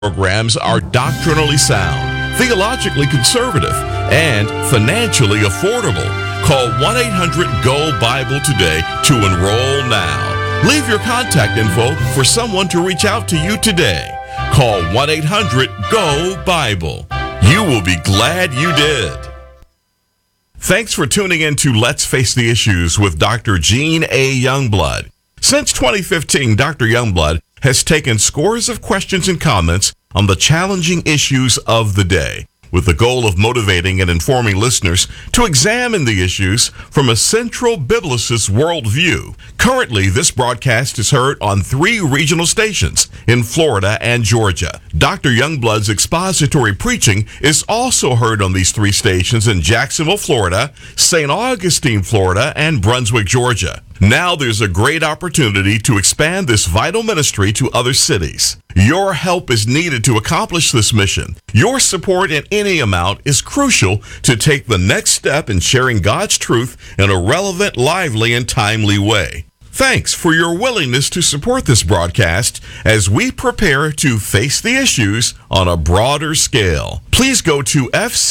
Programs are doctrinally sound, theologically conservative, and financially affordable. Call 1-800-GO-BIBLE today to enroll now. Leave your contact info for someone to reach out to you today. Call 1-800-GO-BIBLE. You will be glad you did. Thanks for tuning in to Let's Face the Issues with Dr. Gene A. Youngblood. Since 2015, Dr. Youngblood has taken scores of questions and comments on the challenging issues of the day, with the goal of motivating and informing listeners to examine the issues from a central biblicist worldview. Currently, this broadcast is heard on 3 regional stations in Florida and Georgia. Dr. Youngblood's expository preaching is also heard on these 3 stations in Jacksonville, Florida, St. Augustine, Florida, and Brunswick, Georgia. Now there's a great opportunity to expand this vital ministry to other cities. Your help is needed to accomplish this mission. Your support in any amount is crucial to take the next step in sharing God's truth in a relevant, lively, and timely way. Thanks for your willingness to support this broadcast as we prepare to face the issues on a broader scale. Please go to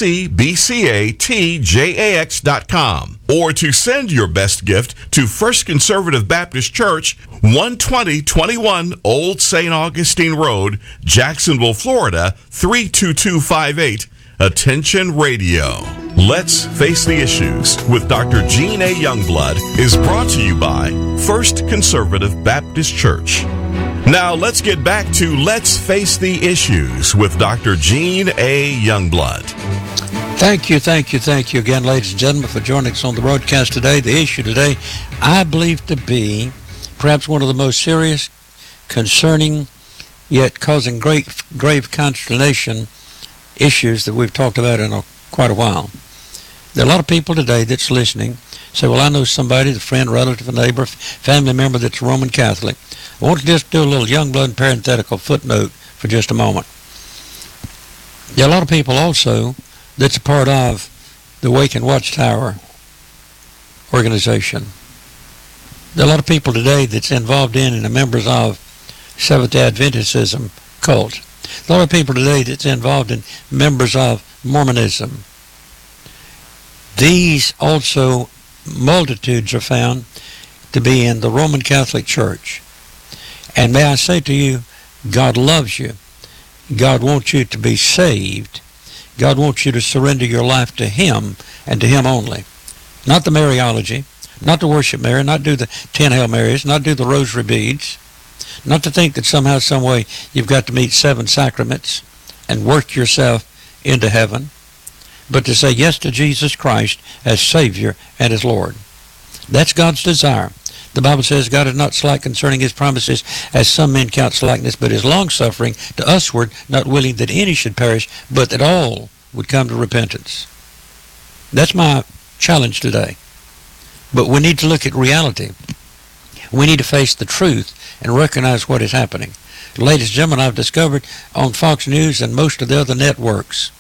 fcbcatjax.com or to send your best gift to First Conservative Baptist Church, 12021 Old St. Augustine Road, Jacksonville, Florida, 32258. Attention Radio. Let's Face the Issues with Dr. Gene A. Youngblood is brought to you by First Conservative Baptist Church. Now let's get back to Let's Face the Issues with Dr. Gene A. Youngblood. Thank you again, ladies and gentlemen, for joining us on the broadcast today. The issue today, I believe to be perhaps one of the most serious, concerning, yet causing grave consternation issues that we've talked about in quite a while. There are a lot of people today that's listening say, well, I know somebody, a friend, relative, a neighbor, family member that's Roman Catholic. I want to just do a little Youngblood parenthetical footnote for just a moment. There are a lot of people also that's a part of the Wake and Watchtower organization. There are a lot of people today that's involved in and are members of Seventh-day Adventism cult. A lot of people today that's involved in members of Mormonism. These also multitudes are found to be in the Roman Catholic Church. And may I say to you, God loves you. God wants you to be saved. God wants you to surrender your life to Him and to Him only. Not the Mariology, not to worship Mary, not do the 10 Hail Marys, not do the rosary beads, not to think that somehow, some way, you've got to meet 7 sacraments and work yourself into heaven, but to say yes to Jesus Christ as Savior and as Lord. That's God's desire. The Bible says God is not slack concerning His promises, as some men count slackness, but is long-suffering to usward, not willing that any should perish, but that all would come to repentance. That's my challenge today. But we need to look at reality. We need to face the truth and recognize what is happening. Ladies and gentlemen, I've discovered on Fox News and most of the other networks,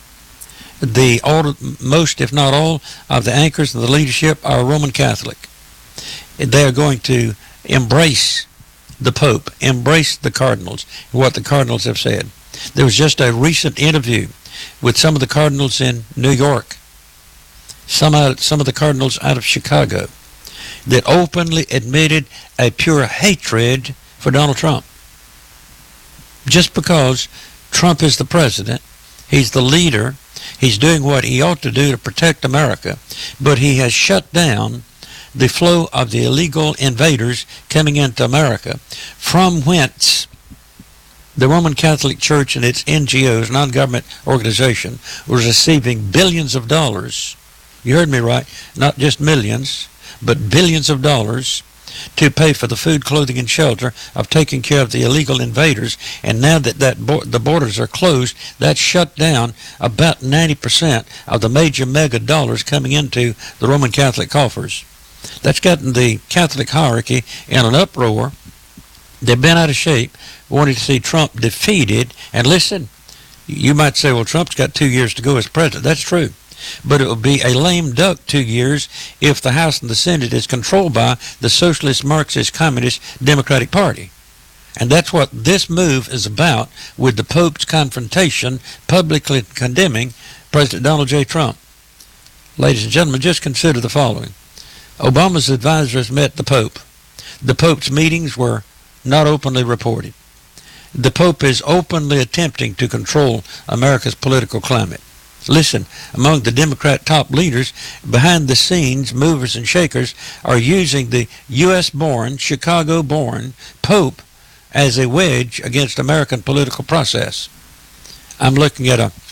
most, if not all, of the anchors and the leadership are Roman Catholic. They are going to embrace the Pope, embrace the cardinals, what the cardinals have said. There was just a recent interview with some of the cardinals in New York, some of the cardinals out of Chicago, that openly admitted a pure hatred for Donald Trump. Just because Trump is the president, he's the leader, he's doing what he ought to do to protect America, but he has shut down the flow of the illegal invaders coming into America, from whence the Roman Catholic Church and its NGOs, non-government organization, was receiving billions of dollars. You heard me right, not just millions, but billions of dollars to pay for the food, clothing, and shelter of taking care of the illegal invaders. And now that the borders are closed, that's shut down about 90% of the major mega dollars coming into the Roman Catholic coffers. That's gotten the Catholic hierarchy in an uproar. They've been out of shape, wanting to see Trump defeated. And listen, you might say, well, Trump's got 2 years to go as president. That's true. But it will be a lame duck 2 years if the House and the Senate is controlled by the Socialist, Marxist, Communist, Democratic Party. And that's what this move is about, with the Pope's confrontation publicly condemning President Donald J. Trump. Ladies and gentlemen, just consider the following. Obama's advisors met the Pope. The Pope's meetings were not openly reported. The Pope is openly attempting to control America's political climate. Listen, among the Democrat top leaders, behind the scenes, movers and shakers are using the U.S.-born, Chicago-born Pope as a wedge against American political process. I'm looking at an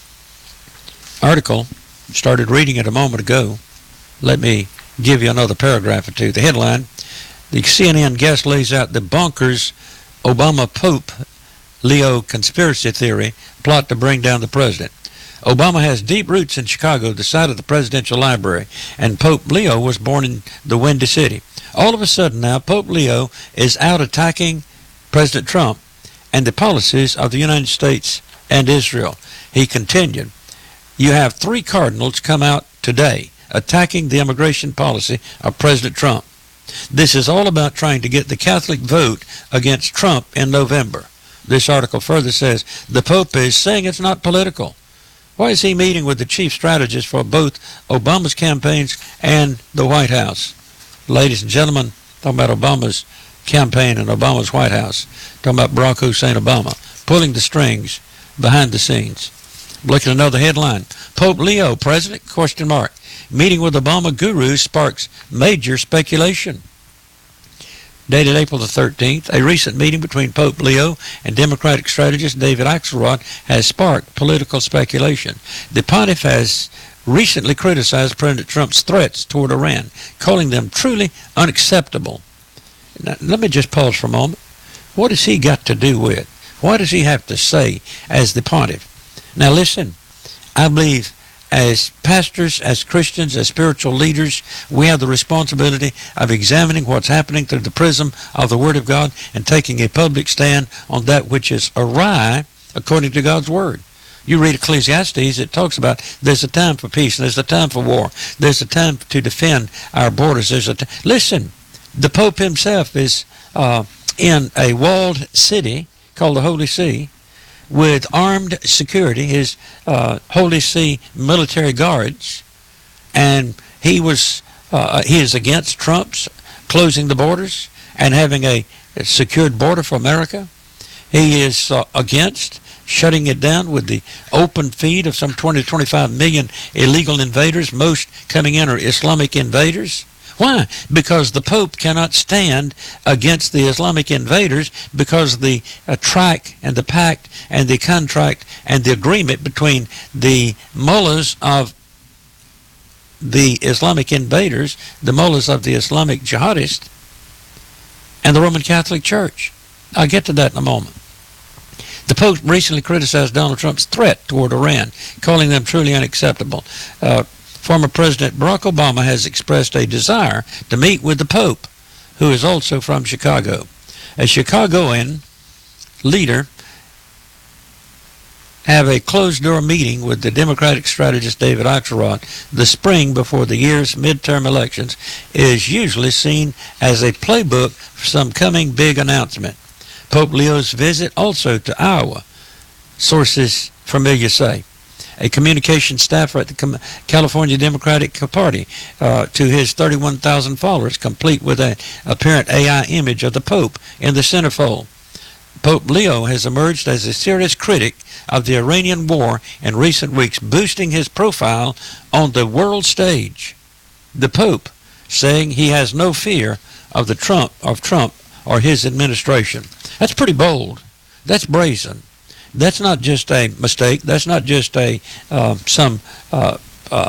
article, started reading it a moment ago. Let me give you another paragraph or two. The headline, the CNN guest lays out the bonkers Obama Pope Leo conspiracy theory plot to bring down the president. Obama has deep roots in Chicago, the site of the presidential library, and Pope Leo was born in the Windy City. All of a sudden now, Pope Leo is out attacking President Trump and the policies of the United States and Israel. He continued, you have 3 cardinals come out today attacking the immigration policy of President Trump. This is all about trying to get the Catholic vote against Trump in November. This article further says the Pope is saying it's not political. Why is he meeting with the chief strategist for both Obama's campaigns and the White House? Ladies and gentlemen, talking about Obama's campaign and Obama's White House, talking about Barack Hussein Obama, pulling the strings behind the scenes. Look at another headline. Pope Leo, president, ? Meeting with Obama guru sparks major speculation. Dated April the 13th, a recent meeting between Pope Leo and Democratic strategist David Axelrod has sparked political speculation. The pontiff has recently criticized President Trump's threats toward Iran, calling them truly unacceptable. Now, let me just pause for a moment. What has he got to do with? What does he have to say as the pontiff? Now listen, I believe as pastors, as Christians, as spiritual leaders, we have the responsibility of examining what's happening through the prism of the Word of God and taking a public stand on that which is awry according to God's Word. You read Ecclesiastes, it talks about there's a time for peace and there's a time for war. There's a time to defend our borders. Listen, the Pope himself is in a walled city called the Holy See, with armed security, his Holy See military guards, and he is against Trump's closing the borders and having a secured border for America. He is against shutting it down with the open feed of some 20 to 25 million illegal invaders. Most coming in are Islamic invaders. Why? Because the Pope cannot stand against the Islamic invaders, because the tract and the pact and the contract and the agreement between the mullahs of the Islamic invaders, the mullahs of the Islamic jihadists, and the Roman Catholic Church. I'll get to that in a moment. The Pope recently criticized Donald Trump's threat toward Iran, calling them truly unacceptable. Former President Barack Obama has expressed a desire to meet with the Pope, who is also from Chicago. A Chicagoan leader have a closed-door meeting with the Democratic strategist David Axelrod. The spring before the year's midterm elections is usually seen as a playbook for some coming big announcement. Pope Leo's visit also to Iowa, sources familiar say. A communication staffer at the California Democratic Party to his 31,000 followers, complete with an apparent AI image of the Pope in the centerfold. Pope Leo has emerged as a serious critic of the Iranian war in recent weeks, boosting his profile on the world stage. The Pope saying he has no fear of Trump or his administration. That's pretty bold. That's brazen. That's not just a mistake. That's not just a plot,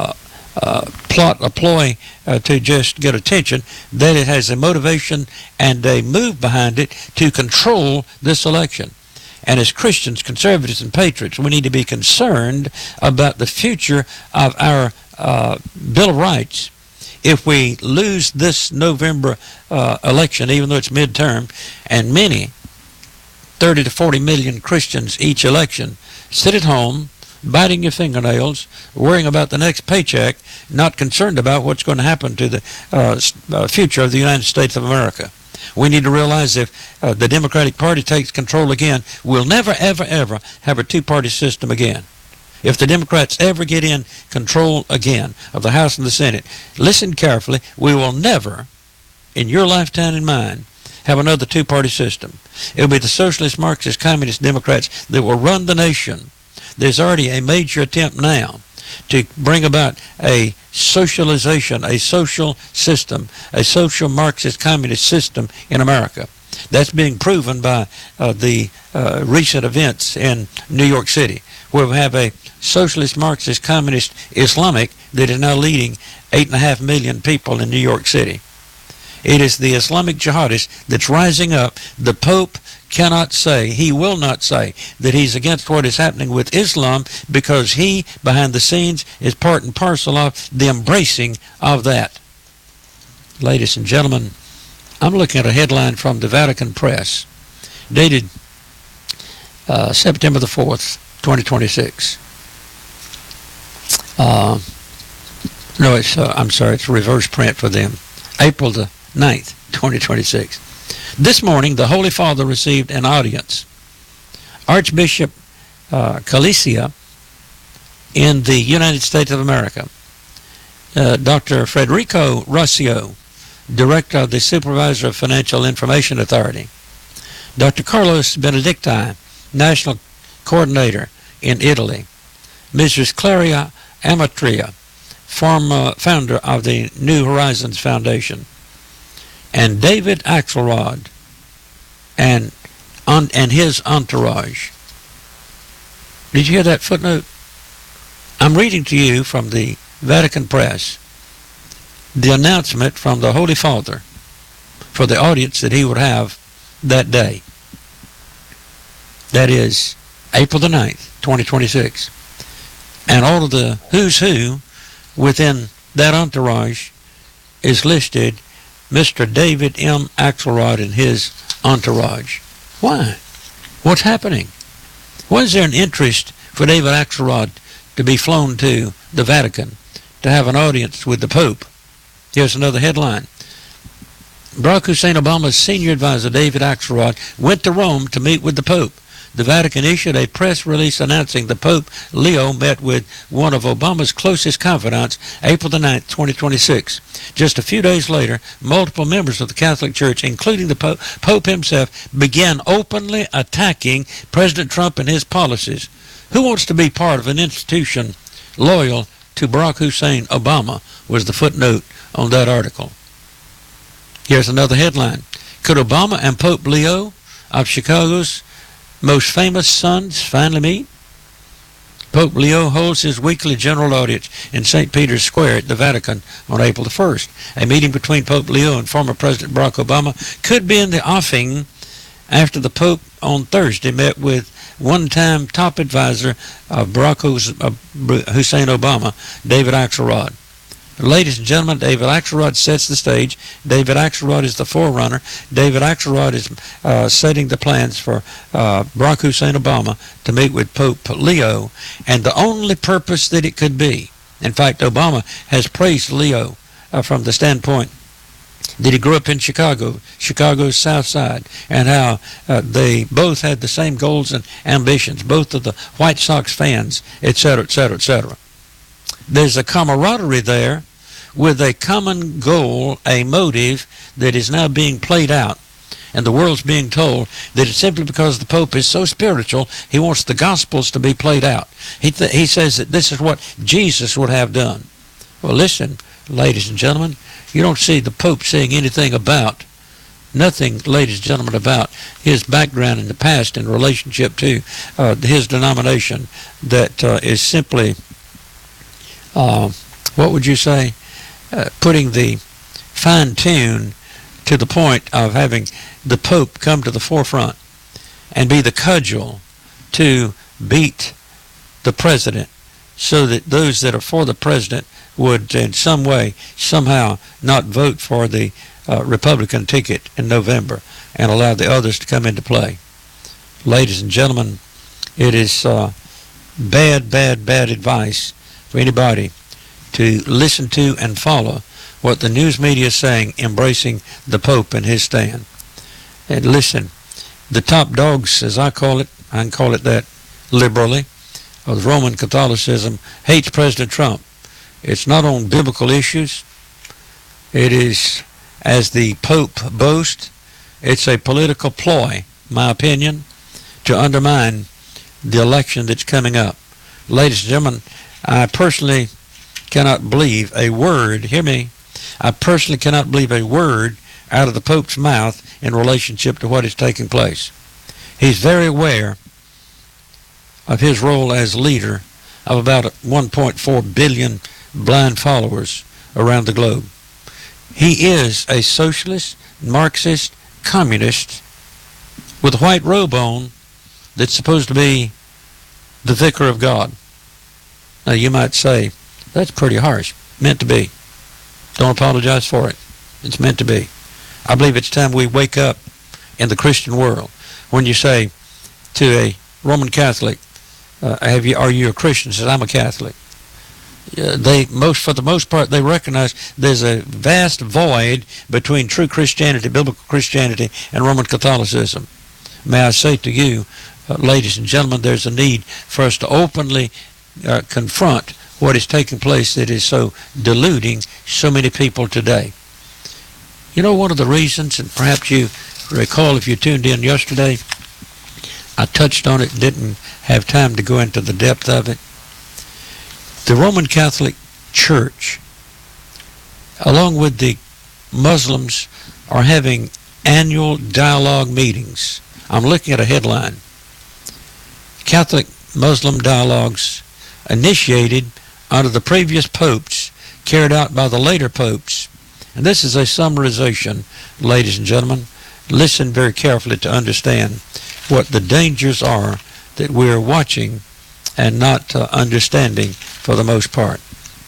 a ploy to just get attention. That it has a motivation and a move behind it to control this election. And as Christians, conservatives, and patriots, we need to be concerned about the future of our Bill of Rights. If we lose this November election, even though it's midterm, and many 30 to 40 million Christians each election sit at home, biting your fingernails, worrying about the next paycheck, not concerned about what's going to happen to the future of the United States of America. We need to realize if the Democratic Party takes control again, we'll never, ever, ever have a two-party system again. If the Democrats ever get in control again of the House and the Senate, listen carefully, we will never, in your lifetime and mine, have another two-party system. It will be the socialist, Marxist, communist Democrats that will run the nation. There's already a major attempt now to bring about a socialization, a social system, a social Marxist communist system in America. That's being proven by the recent events in New York City, where we have a socialist Marxist communist Islamic that is now leading 8.5 million people in New York City. It is the Islamic jihadist that's rising up. The Pope cannot say, he will not say, that he's against what is happening with Islam, because he, behind the scenes, is part and parcel of the embracing of that. Ladies and gentlemen, I'm looking at a headline from the Vatican Press, dated September the 4th, 2026. It's a reverse print for them. April the 9th, 2026. This morning, the Holy Father received an audience. Archbishop Calicia in the United States of America. Dr. Federico Rossio, Director of the Supervisor of Financial Information Authority. Dr. Carlos Benedicti, National Coordinator in Italy. Mrs. Claria Amatria, founder of the New Horizons Foundation. And David Axelrod and his entourage. Did you hear that footnote? I'm reading to you from the Vatican Press the announcement from the Holy Father for the audience that he would have that day. That is April the 9th, 2026. And all of the who's who within that entourage is listed Mr. David M. Axelrod and his entourage. Why? What's happening? Why is there an interest for David Axelrod to be flown to the Vatican to have an audience with the Pope? Here's another headline. Barack Hussein Obama's senior advisor, David Axelrod, went to Rome to meet with the Pope. The Vatican issued a press release announcing the Pope Leo met with one of Obama's closest confidants April the 9th, 2026. Just a few days later, multiple members of the Catholic Church, including the Pope himself, began openly attacking President Trump and his policies. Who wants to be part of an institution loyal to Barack Hussein Obama, was the footnote on that article. Here's another headline. Could Obama and Pope Leo of Chicago's most famous sons finally meet? Pope Leo holds his weekly general audience in St. Peter's Square at the Vatican on April the 1st. A meeting between Pope Leo and former President Barack Obama could be in the offing after the Pope on Thursday met with one-time top advisor of Barack Hussein Obama, David Axelrod. Ladies and gentlemen, David Axelrod sets the stage. David Axelrod is the forerunner. David Axelrod is setting the plans for Barack Hussein Obama to meet with Pope Leo, and the only purpose that it could be. In fact, Obama has praised Leo from the standpoint that he grew up in Chicago's South Side, and how they both had the same goals and ambitions, both of the White Sox fans, etc., etc., etc. There's a camaraderie there with a common goal, a motive that is now being played out. And the world's being told that it's simply because the Pope is so spiritual, he wants the Gospels to be played out. He says that this is what Jesus would have done. Well, listen, ladies and gentlemen, you don't see the Pope saying anything about, nothing, ladies and gentlemen, about his background in the past in relationship to his denomination that is simply, what would you say, putting the fine tune to the point of having the Pope come to the forefront and be the cudgel to beat the president, so that those that are for the president would in some way, somehow not vote for the Republican ticket in November and allow the others to come into play. Ladies and gentlemen, it is bad advice for anybody to listen to and follow what the news media is saying, embracing the Pope and his stand. And listen, the top dogs, as I call it, I can call it that liberally, of Roman Catholicism, hates President Trump. It's not on biblical issues. It is, as the Pope boasts, it's a political ploy, my opinion, to undermine the election that's coming up. Ladies and gentlemen, I personally cannot believe a word, hear me, I personally cannot believe a word out of the Pope's mouth in relationship to what is taking place. He's very aware of his role as leader of about 1.4 billion blind followers around the globe. He is a socialist, Marxist, communist with a white robe on that's supposed to be the vicar of God. Now you might say, that's pretty harsh. Meant to be. Don't apologize for it. It's meant to be. I believe it's time we wake up in the Christian world. When you say to a Roman Catholic, are you a Christian? Says, I'm a Catholic. For the most part, they recognize there's a vast void between true Christianity, biblical Christianity, and Roman Catholicism. May I say to you, ladies and gentlemen, there's a need for us to openly confront what is taking place that is so deluding so many people today. You know, one of the reasons, and perhaps you recall if you tuned in yesterday, I touched on it, didn't have time to go into the depth of it. The Roman Catholic Church, along with the Muslims, are having annual dialogue meetings. I'm looking at a headline. Catholic Muslim dialogues initiated under the previous popes, carried out by the later popes. And this is a summarization, ladies and gentlemen. Listen very carefully to understand what the dangers are that we're watching and not understanding for the most part.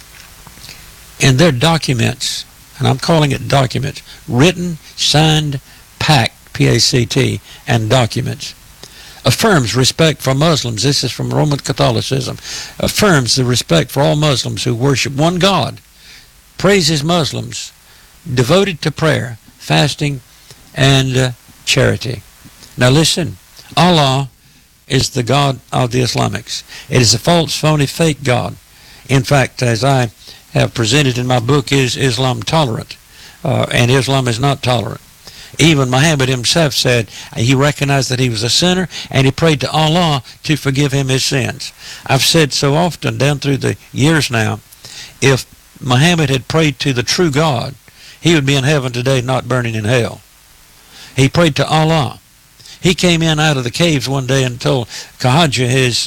In their documents, and I'm calling it documents, written, signed, pact, P-A-C-T, and documents, affirms respect for Muslims. This is from Roman Catholicism. Affirms the respect for all Muslims who worship one God. Praises Muslims devoted to prayer, fasting, and charity. Now listen, Allah is the God of the Islamics. It is a false, phony, fake God. In fact, as I have presented in my book, Is Islam Tolerant? And Islam is not tolerant. Even Muhammad himself said he recognized that he was a sinner and he prayed to Allah to forgive him his sins. I've said so often down through the years now, if Muhammad had prayed to the true God, he would be in heaven today, not burning in hell. He prayed to Allah. He came in out of the caves one day and told Khadija, his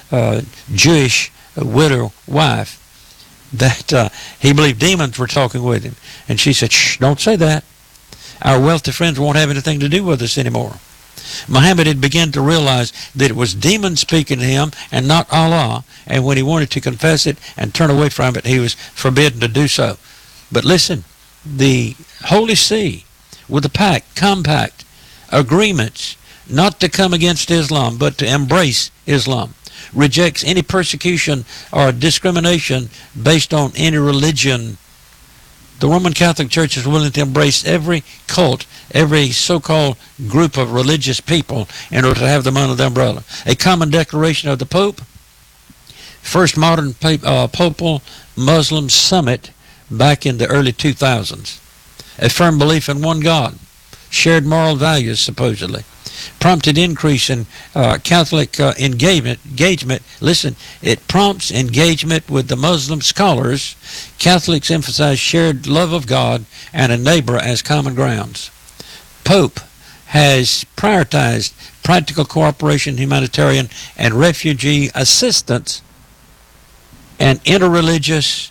Jewish widow wife, that he believed demons were talking with him. And she said, shh, don't say that. Our wealthy friends won't have anything to do with us anymore. Muhammad had begun to realize that it was demons speaking to him and not Allah, and when he wanted to confess it and turn away from it, he was forbidden to do so. But listen, the Holy See, with the pact, compact, agreements, not to come against Islam, but to embrace Islam, rejects any persecution or discrimination based on any religion. The Roman Catholic Church is willing to embrace every cult, every so-called group of religious people in order to have them under the umbrella. A common declaration of the Pope, first modern Papal Muslim summit back in the early 2000s. A firm belief in one God, shared moral values supposedly, prompted increase in Catholic engagement. Listen, it prompts engagement with the Muslim scholars. Catholics emphasize shared love of God and a neighbor as common grounds. Pope has prioritized practical cooperation, humanitarian and refugee assistance, and interreligious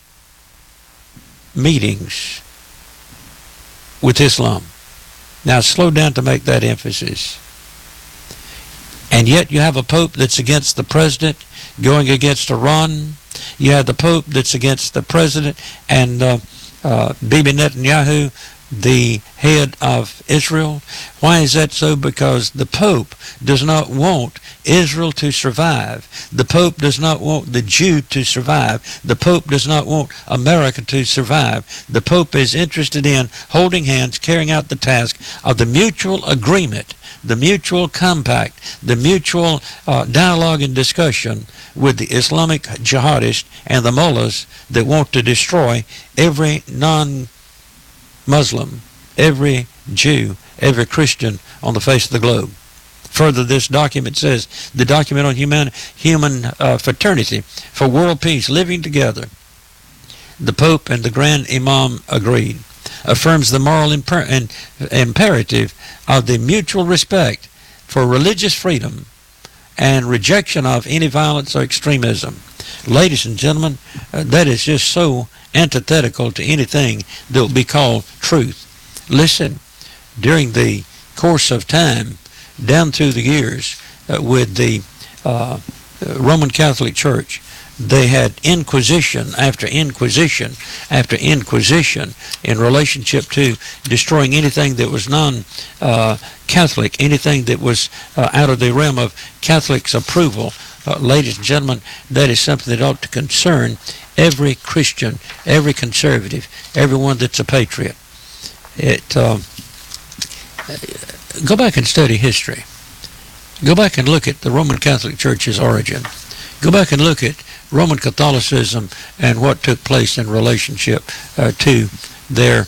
meetings with Islam. Now slow down to make that emphasis. And yet you have a pope that's against the president, going against Iran. You have the pope that's against the president and Bibi Netanyahu, the head of Israel. Why is that so? Because the Pope does not want Israel to survive. The Pope does not want the Jew to survive. The Pope does not want America to survive. The Pope is interested in holding hands, carrying out the task of the mutual agreement, the mutual compact, the mutual dialogue and discussion with the Islamic jihadists and the mullahs that want to destroy every non-Muslim, every Jew, every Christian on the face of the globe. Further, this document says, the document on human fraternity for world peace, living together, the Pope and the Grand Imam agreed, affirms the moral imperative of the mutual respect for religious freedom and rejection of any violence or extremism. Ladies and gentlemen, that is just so antithetical to anything that will be called truth. Listen, during the course of time, down through the years, with the Roman Catholic Church, they had inquisition after inquisition after inquisition in relationship to destroying anything that was non-Catholic, anything that was out of the realm of Catholics' approval. Ladies and gentlemen, that is something that ought to concern every Christian, every conservative, everyone that's a patriot. Go back and study history. Go back and look at the Roman Catholic Church's origin. Go back and look at Roman Catholicism and what took place in relationship to their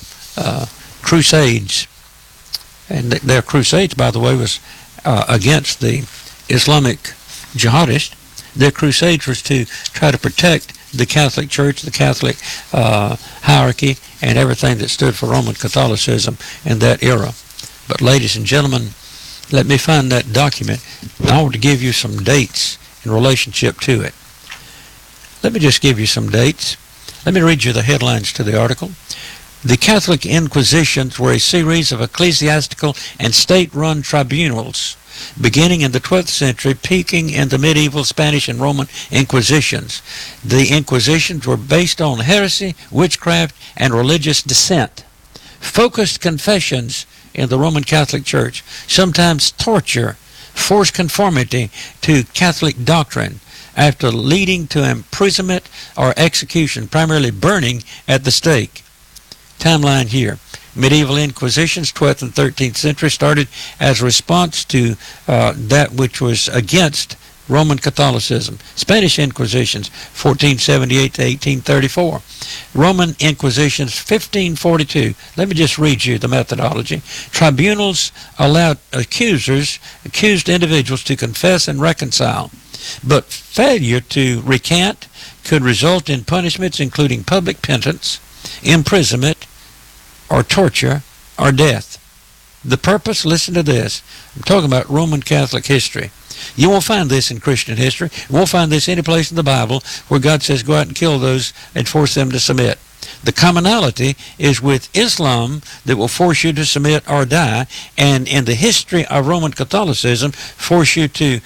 crusades. And their crusades, by the way, was against the Islamic jihadists. Their crusades was to try to protect the Catholic Church, the Catholic hierarchy, and everything that stood for Roman Catholicism in that era. But ladies and gentlemen, let me find that document. I want to give you some dates in relationship to it. Let me just give you some dates. Let me read you the headlines to the article. The Catholic Inquisitions were a series of ecclesiastical and state-run tribunals beginning in the 12th century, peaking in the medieval Spanish and Roman Inquisitions. The Inquisitions were based on heresy, witchcraft, and religious dissent. Focused confessions in the Roman Catholic Church, sometimes torture, forced conformity to Catholic doctrine, after leading to imprisonment or execution, primarily burning at the stake. Timeline here. Medieval Inquisitions, 12th and 13th century, started as a response to that which was against Roman Catholicism. Spanish Inquisitions, 1478 to 1834. Roman Inquisitions, 1542. Let me just read you the methodology. Tribunals allowed accused individuals to confess and reconcile, but failure to recant could result in punishments including public penance, imprisonment, or torture, or death. The purpose, listen to this, I'm talking about Roman Catholic history. You won't find this in Christian history. You won't find this any place in the Bible where God says go out and kill those and force them to submit. The commonality is with Islam that will force you to submit or die, and in the history of Roman Catholicism, force you to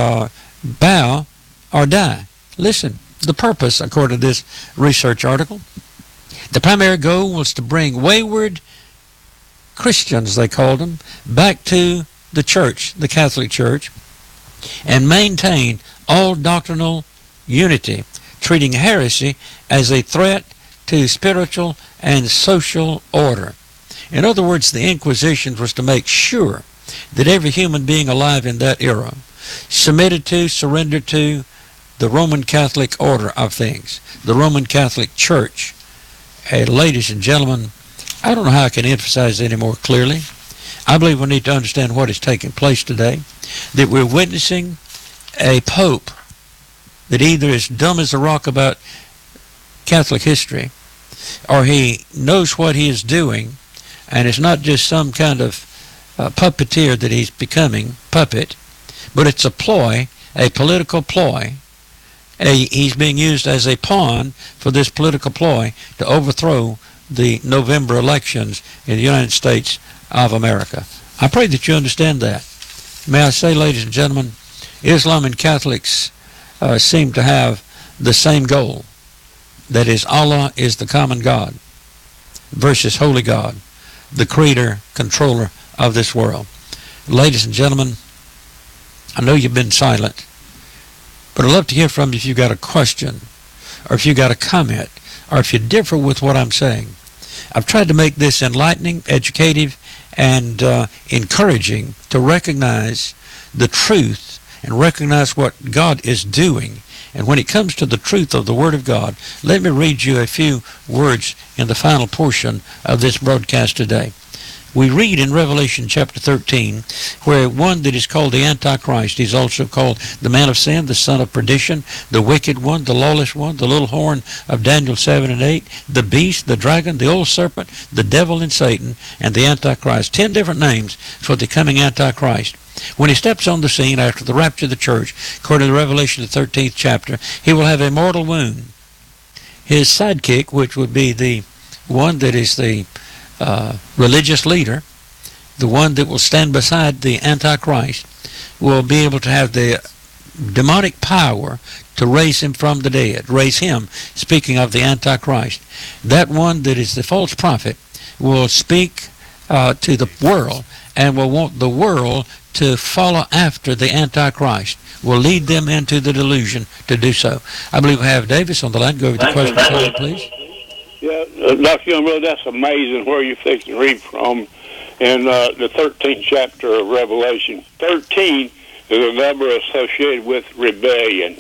bow or die. Listen, the purpose, according to this research article, the primary goal was to bring wayward Christians, they called them, back to the church, the Catholic Church, and maintain all doctrinal unity, treating heresy as a threat to spiritual and social order. In other words, the Inquisition was to make sure that every human being alive in that era submitted to, surrendered to the Roman Catholic order of things, the Roman Catholic Church. Hey, ladies and gentlemen, I don't know how I can emphasize it any more clearly. I believe we need to understand what is taking place today, that we're witnessing a pope that either is dumb as a rock about Catholic history, or he knows what he is doing, and it's not just some kind of puppeteer that he's becoming, puppet, but it's a ploy, a political ploy. He's being used as a pawn for this political ploy to overthrow the November elections in the United States of America. I pray that you understand that. May I say, ladies and gentlemen, Islam and Catholics seem to have the same goal. That is, Allah is the common God versus Holy God. the creator, controller of this world. Ladies and gentlemen, I know you've been silent, but I'd love to hear from you if you've got a question, or if you've got a comment, or if you differ with what I'm saying. I've tried to make this enlightening, educative, and encouraging to recognize the truth and recognize what God is doing. And when it comes to the truth of the Word of God, let me read you a few words in the final portion of this broadcast today. We read in Revelation chapter 13, where one that is called the Antichrist, he's also called the man of sin, the son of perdition, the wicked one, the lawless one, the little horn of Daniel 7 and 8, the beast, the dragon, the old serpent, the devil and Satan, and the Antichrist. 10 different names for the coming Antichrist. When he steps on the scene after the rapture of the church, according to Revelation the 13th chapter, he will have a mortal wound. His sidekick, which would be the one that is the religious leader, the one that will stand beside the Antichrist, will be able to have the demonic power to raise him from the dead. Raise him, speaking of the Antichrist. That one that is the false prophet will speak to the world and will want the world to follow after the Antichrist, will lead them into the delusion to do so. I believe we have Davis on the line. Go over the question, slide, please. Yeah, Dr. Youngblood, that's amazing where you're fixing to read from in the 13th chapter of Revelation. 13 is a number associated with rebellion.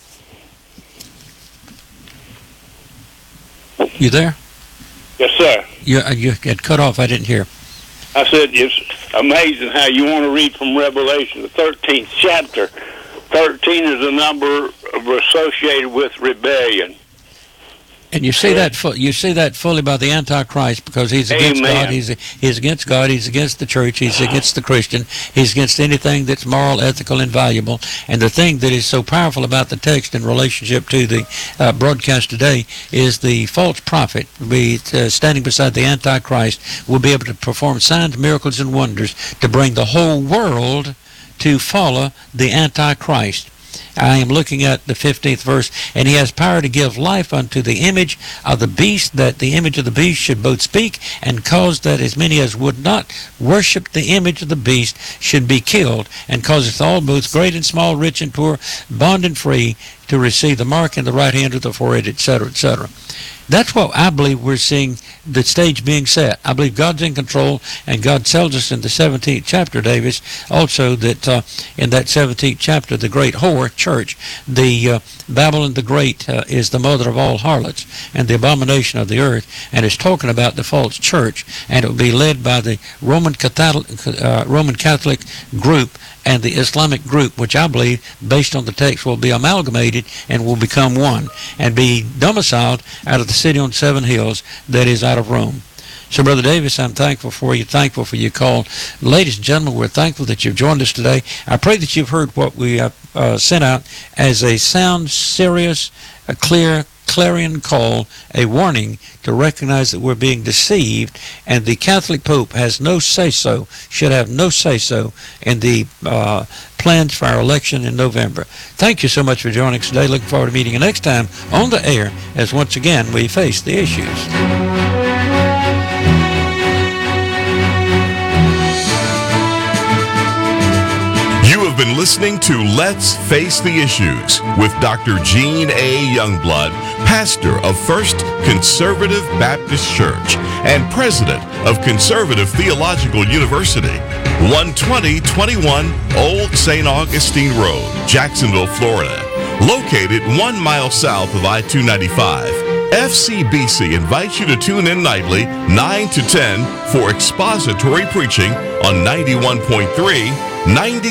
You there? Yes, sir. You got cut off. I didn't hear. I said it's amazing how you want to read from Revelation, the 13th chapter. 13 is a number associated with rebellion. And you see that fully by the Antichrist, because he's against Amen. God. He's against God. He's against the church. He's against the Christian. He's against anything that's moral, ethical, and valuable. And the thing that is so powerful about the text in relationship to the broadcast today is the false prophet will be standing beside the Antichrist, will be able to perform signs, miracles, and wonders to bring the whole world to follow the Antichrist. I am looking at the 15th verse, and he has power to give life unto the image of the beast, that the image of the beast should both speak and cause that as many as would not worship the image of the beast should be killed, and causeth all, both great and small, rich and poor, bond and free, to receive the mark in the right hand of the forehead, etc., etc. That's what I believe we're seeing the stage being set. I believe God's in control, and God tells us in the 17th chapter, Davis, also that in that 17th chapter, the great whore church, the Babylon the Great is the mother of all harlots and the abomination of the earth, and it's talking about the false church, and it will be led by the Roman Catholic group and the Islamic group, which I believe, based on the text, will be amalgamated and will become one and be domiciled out of the city on 7 hills that is out of Rome. So, Brother Davis, I'm thankful for you, thankful for your call. Ladies and gentlemen, we're thankful that you've joined us today. I pray that you've heard what we have sent out as a sound, serious, a clear, clarion call, a warning to recognize that we're being deceived, and the Catholic Pope has no say-so, should have no say-so in the plans for our election in November. Thank you so much for joining us today. Looking forward to meeting you next time on the air as once again we face the issues. You have been listening to Let's Face the Issues with Dr. Gene A. Youngblood, pastor of First Conservative Baptist Church and president of Conservative Theological University, 12021 Old St. Augustine Road, Jacksonville, Florida. Located 1 mile south of I-295, FCBC invites you to tune in nightly 9 to 10 for expository preaching on 91.3,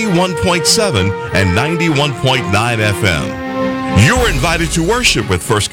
91.7, and 91.9 FM. You're invited to worship with First